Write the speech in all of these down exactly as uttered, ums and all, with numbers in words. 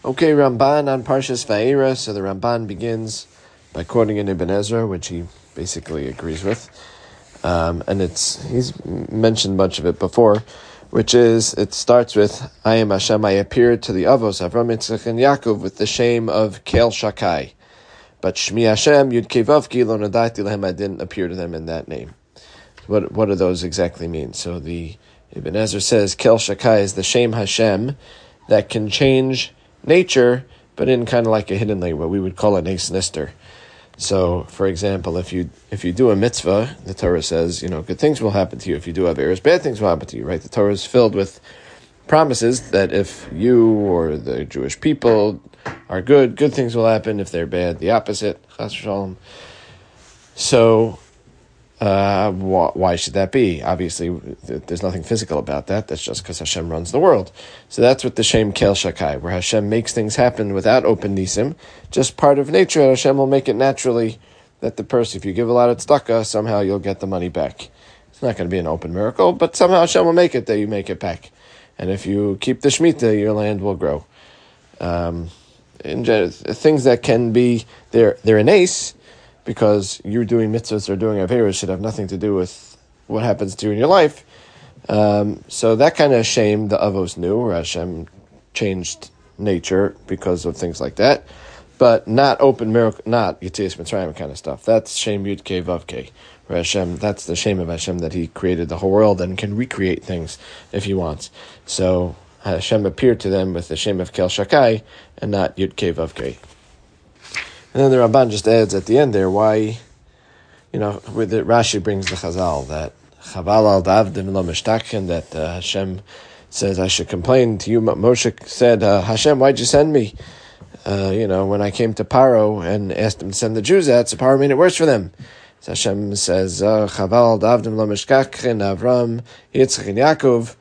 Okay, Ramban on Parshas Vayera. So the Ramban begins by quoting in Ibn Ezra, which he basically agrees with. Um, and it's he's mentioned much of it before, which is, it starts with, I am Hashem, I appeared to the Avos, Avram, Yitzchak, and Yaakov, with the shame of Kel Shakai. But Shmi Hashem, Yud Kei Vav Ki, Lo Nadati Lehem, I didn't appear to them in that name. What what do those exactly mean? So the Ibn Ezra says, Kel Shakai is the shame Hashem that can change nature, but in kind of like a hidden way, what we would call a nes nister. So, for example, if you if you do a mitzvah, the Torah says, you know, good things will happen to you. If you do averos, bad things will happen to you, right? The Torah is filled with promises that if you or the Jewish people are good, good things will happen. If they're bad, the opposite. Chas v'shalom. So, uh, wh- why should that be? Obviously, th- there's nothing physical about that. That's just because Hashem runs the world. So that's what the Shem Kel Shakai, where Hashem makes things happen without open nisim, just part of nature. Hashem will make it naturally that the person, if you give a lot of tzedakah, somehow you'll get the money back. It's not going to be an open miracle, but somehow Hashem will make it that you make it back. And if you keep the Shemitah, your land will grow. Um, in general, things that can be, they're, they're an ace, because you're doing mitzvahs or doing averos should have nothing to do with what happens to you in your life. Um, so that kind of shame the Avos knew, where Hashem changed nature because of things like that, but not open miracle, not Yetzias Mitzrayim kind of stuff. That's shame Yud Kei Vav Kei, where Hashem, that's the shame of Hashem, that He created the whole world and can recreate things if He wants. So Hashem appeared to them with the shame of Kel Shakai and not Yud Kei Vav Kei. And then the Ramban just adds at the end there why, you know, with it, Rashi brings the Chazal that Chaval al Davdim lo Mishtakhin, that uh, Hashem says, I should complain to you. Moshe said, uh, Hashem, why'd you send me? Uh, you know, when I came to Paro and asked him to send the Jews out, so Paro made it worse for them. So Hashem says, Chaval al Davdim lo Mishtakhin, Avram, Yitzchak, and Yaakov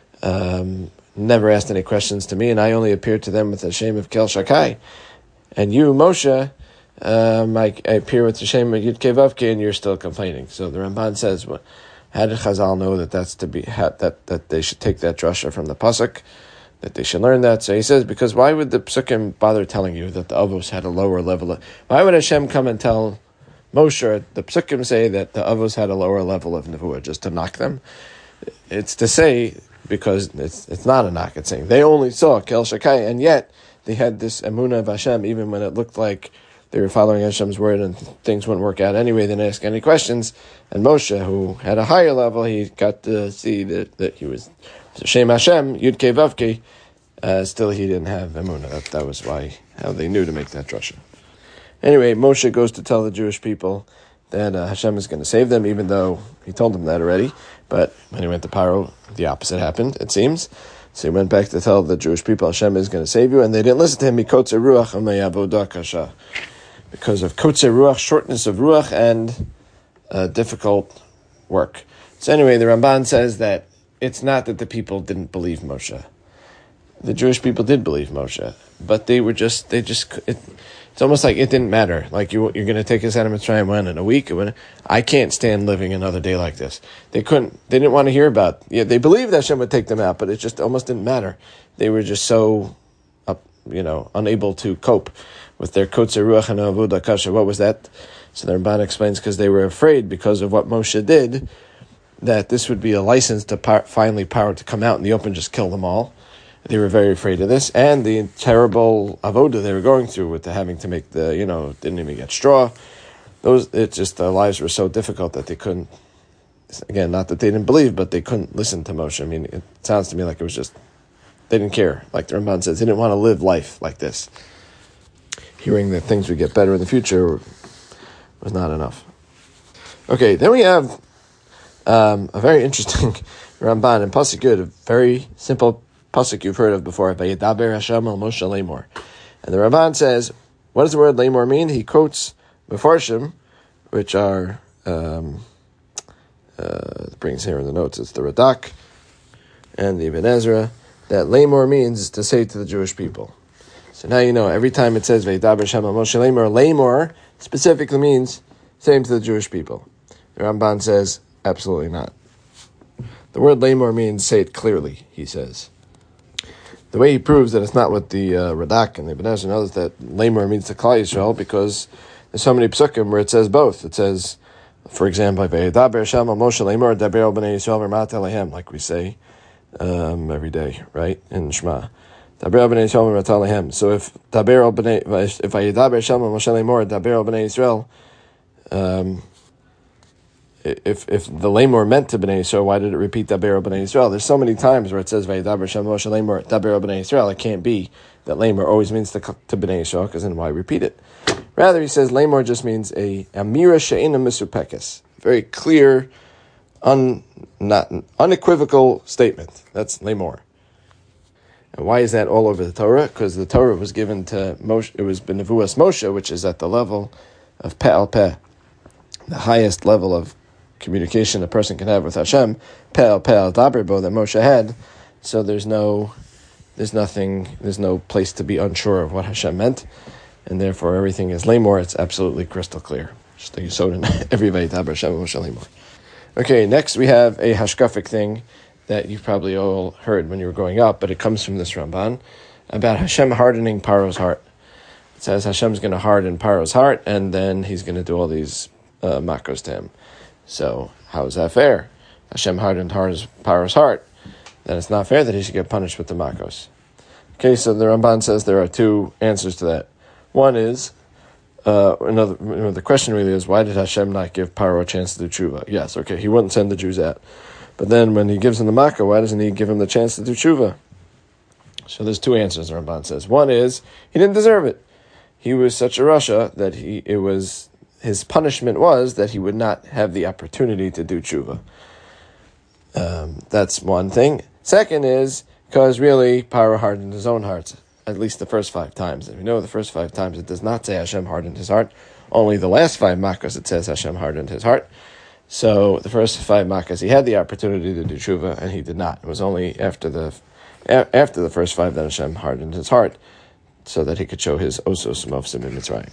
um, never asked any questions to me, and I only appeared to them with the shame of Kel Shakai. And you, Moshe, Um, I, I appear with the shame of Yud Kei Vav Kei, and you're still complaining. So the Ramban says, well, how did Chazal know that that's to be how, that that they should take that drasha from the pasuk, that they should learn that? So he says, because why would the psukim bother telling you that the Avos had a lower level of? Why would Hashem come and tell Moshe? The psukim say that the Avos had a lower level of nevuah, just to knock them. It's to say, because it's it's not a knock. It's saying they only saw Kel Shakai, and yet they had this emunah of Hashem, even when it looked like they were following Hashem's word and things wouldn't work out anyway. They didn't ask any questions. And Moshe, who had a higher level, he got to see that, that he was Shem Hashem, Yud Kei Vav Kei. Uh, still, he didn't have emunah. That, that was why, how they knew to make that drasha. Anyway, Moshe goes to tell the Jewish people that uh, Hashem is going to save them, even though he told them that already. But when he went to Paro, the opposite happened, it seems. So he went back to tell the Jewish people Hashem is going to save you, and they didn't listen to him. Mikotze ruach amayabodah kasha. Because of kotze ruach, shortness of ruach, and uh, difficult work. So anyway, the Ramban says that it's not that the people didn't believe Moshe. The Jewish people did believe Moshe, but they were just, they just, it, it's almost like it didn't matter. Like, you, you're going to take us out of Mitzrayim when? In a week? When? I can't stand living another day like this. They couldn't, they didn't want to hear about, yeah, they believed that Hashem would take them out, but it just almost didn't matter. They were just so, uh, you know, unable to cope with their kotze ruach and avodah kasha. What was that? So the Ramban explains, because they were afraid, because of what Moshe did, that this would be a license to par- finally power to come out in the open, just kill them all. They were very afraid of this, and the terrible avodah they were going through with the having to make the, you know, didn't even get straw. Those, it just, their lives were so difficult that they couldn't, again, not that they didn't believe, but they couldn't listen to Moshe. I mean, it sounds to me like it was just, they didn't care. Like the Ramban says, they didn't want to live life like this. Hearing that things would get better in the future was not enough. Okay, then we have um, a very interesting Ramban in Pasuk Yud, a very simple pasuk you've heard of before. Vayedaber Hashem el Moshe Lemor, and the Ramban says, what does the word Lemor mean? He quotes Mefarshim, which are um, uh, brings here in the notes. It's the Radak and the Ibn Ezra, that Lemor means to say to the Jewish people. So now you know, every time it says Vayedaber Hashem el Moshe Lemor, Lemor specifically means saying to the Jewish people. The Ramban says, absolutely not. The word Lemor means say it clearly, he says. The the way he proves that it's not with the uh, Radak and the Ibn Ezra knows that Lamor means the Klal Yisrael, because there's so many psukim where it says both. It says, for example, V'yedaber Shem al Moshe Lamor daber el bnei Yisrael v'rmat alehem, like we say um, every day, right, in Shema. Daber el bnei Yisrael v'rmat alehem. So if daber el bnei, if V'yedaber Shem al Moshe Lamor daber el bnei Yisrael, um, If if the Lamor meant to Bnei Yisrael, why did it repeat Daber Bnei Yisrael? There's so many times where it says Vayidaber Shem Moshe Lamor Daber Bnei Yisrael. It can't be that Lamor always means to, to Bnei Yisrael, because then why repeat it? Rather, he says Lamor just means a Amira She'ena Misupekes, very clear, un not unequivocal statement. That's Lamor. And why is that all over the Torah? Because the Torah was given to Moshe. It was Benevuas Moshe, which is at the level of Peh al Peh, the highest level of communication a person can have with Hashem, Pe'al Pe'al Daberbo, that Moshe had. So there's no, there's nothing, there's no place to be unsure of what Hashem meant, and therefore everything is Lamor. It's absolutely crystal clear. Just like you saw in every Vayidaber Hashem Moshe Lamor. Okay, next we have a hashkafic thing that you've probably all heard when you were growing up, but it comes from this Ramban about Hashem hardening Paro's heart. It says Hashem's going to harden Paro's heart, and then he's going to do all these uh, makos to him. So, how is that fair? Hashem hardened Paro's heart. Then it's not fair that he should get punished with the makos. Okay, so the Ramban says there are two answers to that. One is, uh, another. You know, the question really is, why did Hashem not give Paro a chance to do tshuva? Yes, okay, he wouldn't send the Jews out. But then when he gives him the makkah, why doesn't he give him the chance to do tshuva? So there's two answers, the Ramban says. One is, he didn't deserve it. He was such a rasha that he it was... his punishment was that he would not have the opportunity to do tshuva. Um, that's one thing. Second is, because really, Paro hardened his own heart, at least the first five times. And we know the first five times it does not say Hashem hardened his heart. Only the last five makkos it says Hashem hardened his heart. So the first five makkos he had the opportunity to do tshuva, and he did not. It was only after the after the first five that Hashem hardened his heart, so that he could show his osos mofsim in Mitzrayim.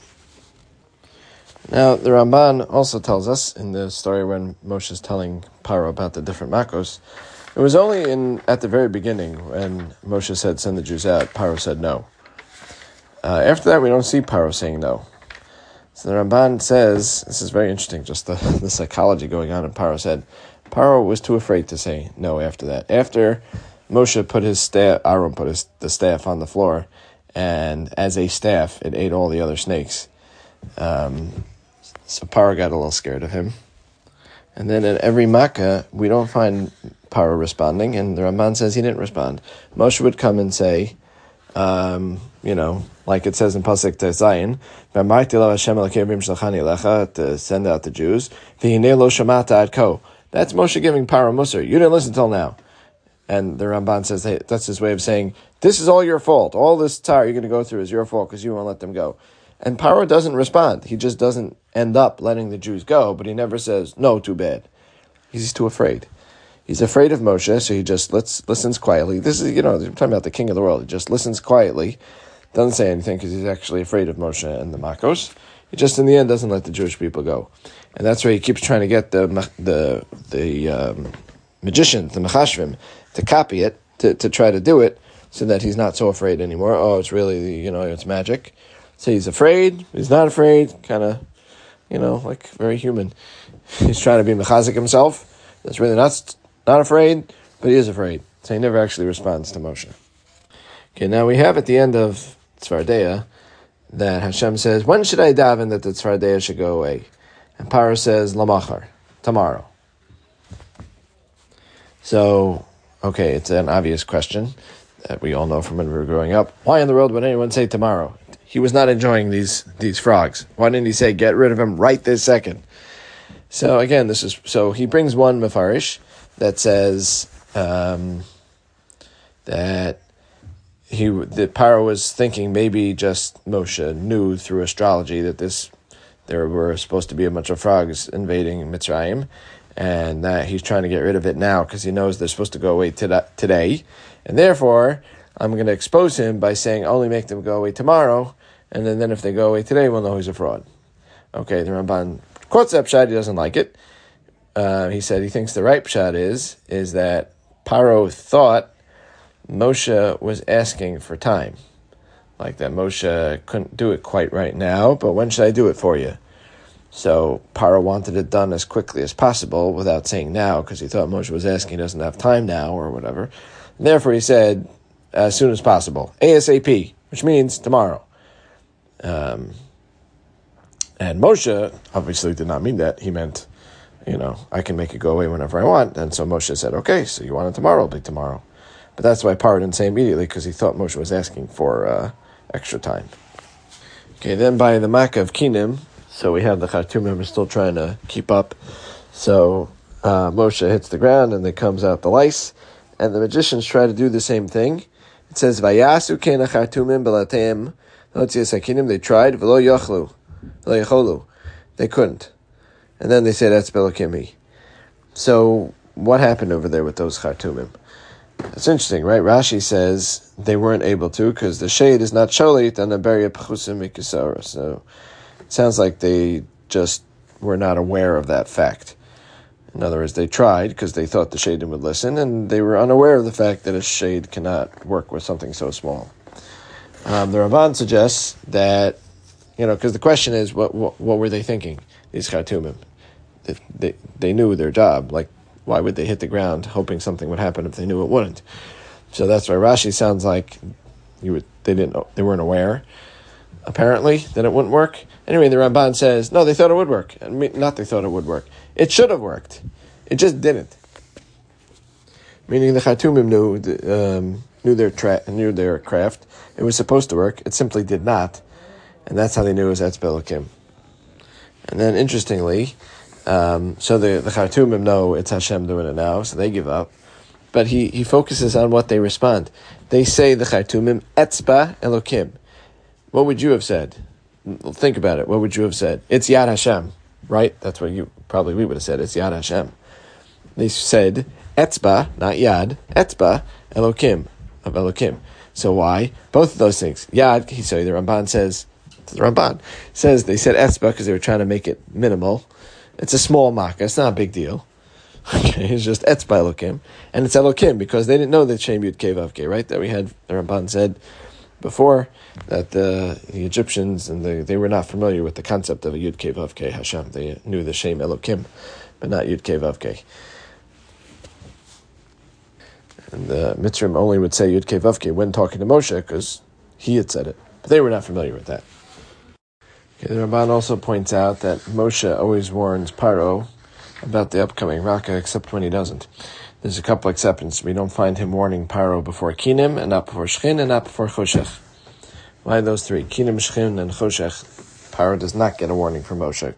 Now, the Ramban also tells us in the story when Moshe is telling Paro about the different makos, it was only in at the very beginning when Moshe said, send the Jews out, Paro said no. Uh, after that, we don't see Paro saying no. So the Ramban says, this is very interesting, just the, the psychology going on in Paro's head. Paro was too afraid to say no after that. After Moshe put his staff, Aaron put his, the staff on the floor, and as a staff, it ate all the other snakes. Um... So Paro got a little scared of him. And then at every makkah, we don't find Paro responding, and the Ramban says he didn't respond. Moshe would come and say, um, you know, like it says in Pasuk Tezayin, to send out the Jews. That's Moshe giving Paro Musar. You didn't listen till now. And the Ramban says, hey, that's his way of saying, this is all your fault. All this tar you're going to go through is your fault because you won't let them go. And Paro doesn't respond. He just doesn't end up letting the Jews go, but he never says, no, too bad. He's too afraid. He's afraid of Moshe, so he just lets, listens quietly. This is, you know, I'm talking about the king of the world. He just listens quietly, doesn't say anything because he's actually afraid of Moshe and the Makos. He just, in the end, doesn't let the Jewish people go. And that's where he keeps trying to get the the the um, magicians, the Mechashvim, to copy it, to, to try to do it, so that he's not so afraid anymore. Oh, it's really, you know, it's magic. So he's afraid, he's not afraid, kind of, you know, like very human. He's trying to be mechazik himself. That's really not not afraid, but he is afraid. So he never actually responds to Moshe. Okay, now we have at the end of Tzvardeya that Hashem says, when should I daven that the Tzvardeya should go away? And Paro says, Lamachar, tomorrow. So, okay, it's an obvious question that we all know from when we were growing up. Why in the world would anyone say tomorrow? He was not enjoying these these frogs. Why didn't he say, get rid of him right this second? So again, this is so he brings one mefarish that says um, that he that Paro was thinking maybe just Moshe knew through astrology that this there were supposed to be a bunch of frogs invading Mitzrayim, and that he's trying to get rid of it now because he knows they're supposed to go away today, and therefore I'm going to expose him by saying only make them go away tomorrow. And then, then if they go away today, we'll know he's a fraud. Okay, the Ramban quotes that pshat, he doesn't like it. Uh, he said he thinks the right pshat is, is that Paro thought Moshe was asking for time. Like that Moshe couldn't do it quite right now, but when should I do it for you? So Paro wanted it done as quickly as possible without saying now, because he thought Moshe was asking, he doesn't have time now or whatever. And therefore he said, as soon as possible, ASAP, which means tomorrow. Um, and Moshe obviously did not mean that. He meant, you know, I can make it go away whenever I want. And so Moshe said, okay, so you want it tomorrow, it'll be tomorrow. But that's why Paro didn't say immediately, because he thought Moshe was asking for uh, extra time. Okay, then by the Makkah of Kinim, so we have the Khartoumim still trying to keep up. So uh, Moshe hits the ground and then comes out the lice. And the magicians try to do the same thing. It says, Vayasu kena Khartoumim belateim lotzias hakinim. They tried, v'lo yochlu, v'lo yocholu. They couldn't. And then they said, Etz belokimi. So what happened over there with those Khartoumim? It's interesting, right? Rashi says they weren't able to because the shade is not sholit on the beria pechusim mikisara. So it sounds like they just were not aware of that fact. In other words, they tried because they thought the shadim would listen, and they were unaware of the fact that a shade cannot work with something so small. Um, the Ramban suggests that, you know, because the question is, what, what what were they thinking, these Khartoumim? They, they, they knew their job. Like, why would they hit the ground hoping something would happen if they knew it wouldn't? So that's why Rashi sounds like you would, they didn't they weren't aware, apparently, that it wouldn't work. Anyway, the Ramban says, no, they thought it would work. I mean, not they thought it would work. It should have worked. It just didn't. Meaning the Khartoumim knew um, knew their tra- knew their craft. It was supposed to work. It simply did not, and that's how they knew it was Etz Belokim. And then, interestingly, um, so the the Khartoumim know it's Hashem doing it now, so they give up. But he he focuses on what they respond. They say the Khartoumim Etzba Elokim. What would you have said? Think about it. What would you have said? It's Yad Hashem, right? That's what you probably we would have said. It's Yad Hashem. They said Etzba, not Yad. Etzba Elokim, of Elokim. So why? Both of those things. Yad, he so the Ramban says, the Ramban says they said Etzba because they were trying to make it minimal. It's a small makkah. It's not a big deal. Okay, it's just Etzba Elokim, and it's Elokim because they didn't know that Shem Yud Kei Vav Kei, right? That we had the Ramban said before that the, the Egyptians and the, they were not familiar with the concept of a Yud Kei Vav Kei Hashem. They knew the Shem Elokim, but not Yud Kei Vav Kei. And the Mitzrim only would say Yud Kei Vav Kei when talking to Moshe because he had said it, but they were not familiar with that. Okay, the Ramban also points out that Moshe always warns Paro about the upcoming Raka, except when he doesn't. There's a couple exceptions. We don't find him warning Paro before Kinim, and not before Shchin, and not before Choshech. Why those three? Kinim, Shchin, and Choshech. Paro does not get a warning from Moshe.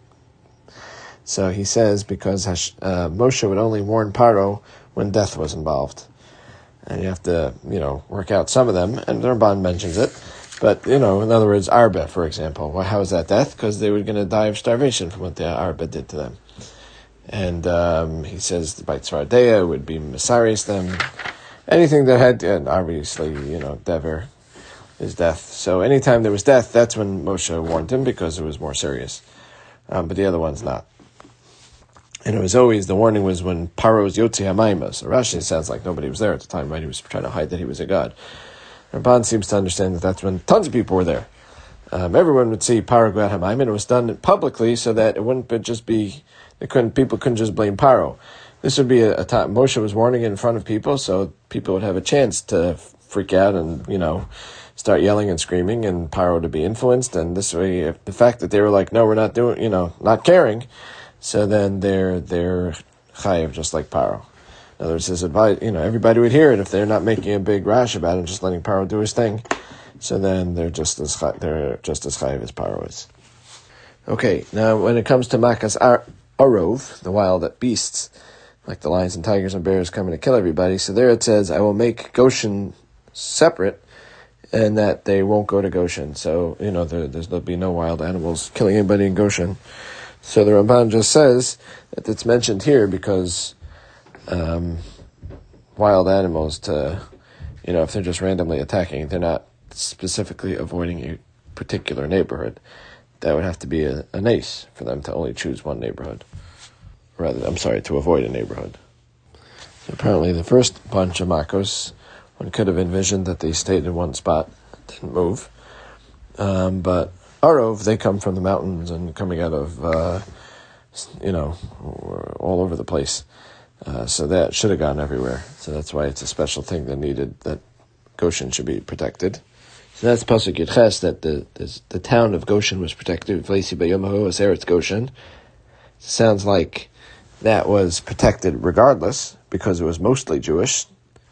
So he says because uh, Moshe would only warn Paro when death was involved. And you have to, you know, work out some of them, and the Ramban mentions it. But, you know, in other words, Arba, for example. Well, how is that death? Because they were going to die of starvation from what the Arba did to them. And um, he says the Beit Tzvardea would be Messiahs them. Anything that had, and obviously, you know, Dever is death. So anytime there was death, that's when Moshe warned him because it was more serious. Um, but the other one's not. And it was always, the warning was when Paro's Yotzi HaMaima. So Rashi sounds like nobody was there at the time, right? He was trying to hide that he was a god. Ramban seems to understand that that's when tons of people were there. Um, everyone would see Paro go out HaMaima, and it was done publicly so that it wouldn't just be, they couldn't, people couldn't just blame Paro. This would be a, a time, Moshe was warning it in front of people, so people would have a chance to freak out and, you know, start yelling and screaming, and Paro to be influenced. And this way, if the fact that they were like, no, we're not doing, you know, not caring, so then they're they're chayiv just like Paro. In other words, his advice, you know, everybody would hear it if they're not making a big rash about it and just letting Paro do his thing. So then they're just as they're just as chayiv as Paro is. Okay, now when it comes to Makas Ar- Arov, the wild beasts, like the lions and tigers and bears coming to kill everybody, so there it says, I will make Goshen separate, and that they won't go to Goshen. So, you know, there, there's, there'll be no wild animals killing anybody in Goshen. So the Ramban just says that it's mentioned here because um, wild animals, to, you know, if they're just randomly attacking, they're not specifically avoiding a particular neighborhood. That would have to be a, a nace for them to only choose one neighborhood. Rather, I'm sorry, to avoid a neighborhood. So apparently the first bunch of Makos one could have envisioned that they stayed in one spot, didn't move. Um, but Arov, they come from the mountains and coming out of, uh, you know, all over the place. Uh, so that should have gone everywhere. So that's why it's a special thing that needed, that Goshen should be protected. So that's Pasuk Yud Ches, that the, the the town of Goshen was protected. V'leisi b'yomahu as Eretz Goshen. Sounds like that was protected regardless, because it was mostly Jewish.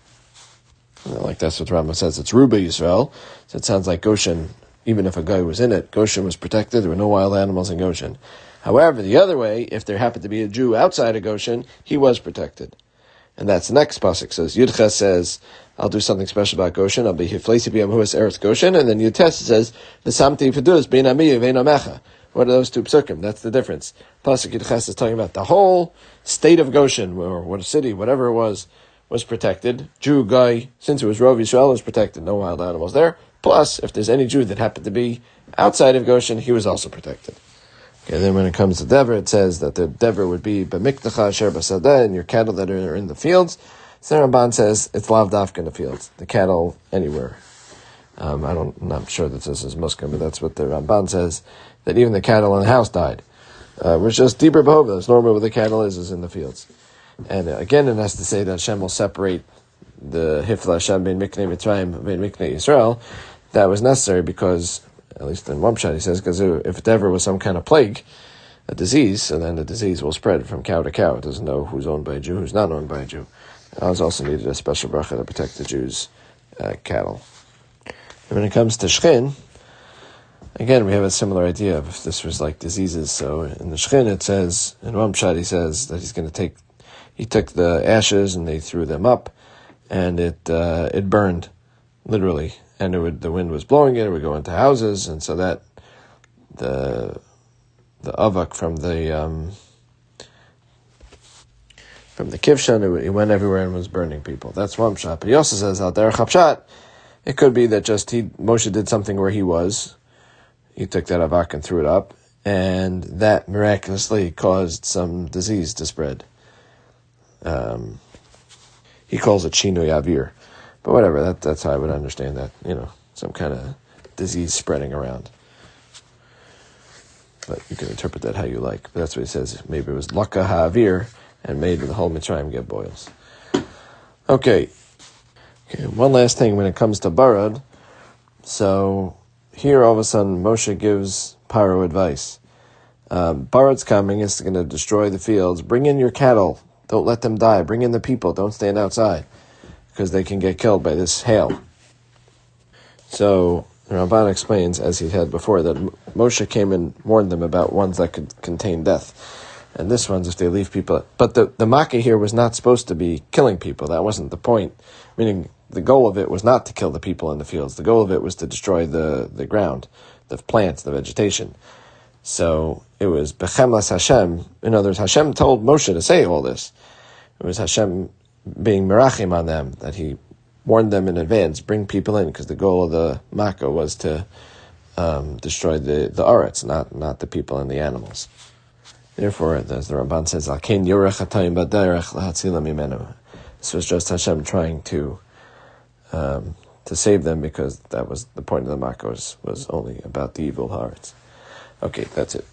Like that's what Rambam says, it's Ruba Yisrael. So it sounds like Goshen, even if a guy was in it, Goshen was protected. There were no wild animals in Goshen. However, the other way, if there happened to be a Jew outside of Goshen, he was protected. And that's the next pasuk. Says Yud Ches says, I'll do something special about Goshen. I'll be hifleisi b'yamhuas eretz Goshen. And then Yud Tes says, V'samti v'duz bein amiyu vein amecha. What are those two psukim? That's the difference. Pasuk Yud Ches is talking about the whole state of Goshen, or what a city, whatever it was, was protected. Jew, guy, since it was Rov Yisrael, was protected. No wild animals there. Plus, if there's any Jew that happened to be outside of Goshen, he was also protected. Okay, then when it comes to Dever, it says that the Dever would be b'mikdacha asher b'sadeh, and your cattle that are in the fields. So the Ramban says it's lav dafka in the fields, the cattle anywhere. Um, I don't, I'm not sure that this is Muskim, but that's what the Ramban says, that even the cattle in the house died. Uh, which just deeper behova, that's normally where the cattle is, is in the fields. And uh, again, it has to say that Hashem will separate the Hifla Hashem bein Miknei Mitzrayim, bein Miknei Yisrael. That was necessary because, at least in one shot he says, because if it ever was some kind of plague, a disease, so then the disease will spread from cow to cow. It doesn't know who's owned by a Jew, who's not owned by a Jew. I was also needed a special bracha to protect the Jews' uh, cattle. And when it comes to Shechin, again, we have a similar idea of if this was like diseases. So in the Shechin, it says, in one shot he says that he's going to take, he took the ashes and they threw them up, and it uh, it burned, literally. And it would, the wind was blowing it, it would go into houses, and so that the the avak from the um, from the kivshan, it, it went everywhere and was burning people. That's one shot. But he also says out there, chapshat, it could be that just he Moshe did something where he was, he took that avak and threw it up, and that miraculously caused some disease to spread. Um, he calls it shinui avir. But whatever, that, that's how I would understand that, you know, some kind of disease spreading around. But you can interpret that how you like. But that's what he says. Maybe it was laka ha'avir, and made the whole Mitzrayim get boils. Okay. Okay. One last thing when it comes to Barad. So here all of a sudden Moshe gives Paro advice. Um, Barad's coming, it's going to destroy the fields. Bring in your cattle. Don't let them die. Bring in the people. Don't stand outside, because they can get killed by this hail. So the Ramban explains, as he had before, that Moshe came and warned them about ones that could contain death. And this one's if they leave people. But the, the Makkah here was not supposed to be killing people. That wasn't the point. Meaning, the goal of it was not to kill the people in the fields. The goal of it was to destroy the, the ground, the plants, the vegetation. So it was Bechemlas Hashem. In other words, Hashem told Moshe to say all this. It was Hashem being merachim on them, that he warned them in advance, bring people in, because the goal of the Makkah was to um, destroy the, the Aretz, not not the people and the animals. Therefore, as the Ramban says, Alkein yorech hatayim baderech lahatzila mimenu. This was just Hashem trying to um, to save them, because that was the point of the Makkah, was, was only about the evil Haaretz. Okay, that's it.